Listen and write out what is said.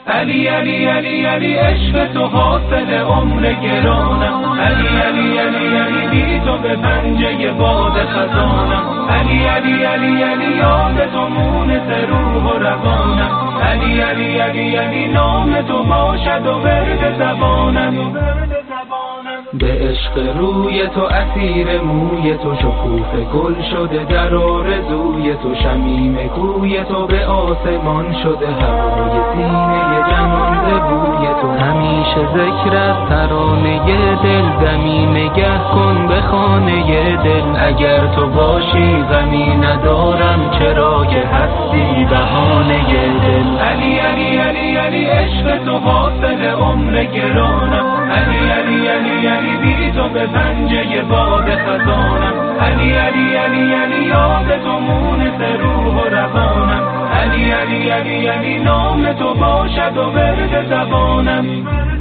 علی علی علی علی عشق تو حاصل عمر گرانم، علی علی علی علی بی تو به پنجه باد خزانم، علی علی علی علی یاد تو مونس روح و روانم، علی علی علی علی نام تو باشد و ورد زبانم. به عشق روی تو اسیر موی تو، شکوفه گل شده در آرزوی تو، شمیم کوی تو به آسمان شده، هوای سینه جهان ز بوی تو، همیشه ذکر از ترانه دل، دمی نگه کن به خانه دل، اگر تو باشی غمی ندارم، چرا که هستی بهانه دل. علی علی علی علی عشق تو حاصل عمر گرانم، علی علی علی علی بی تو به پنجه باد خزانم، علی علی علی علی یاد تو مونس روح و روانم، علی علی علی علی نام تو باشد و ورد زبانم.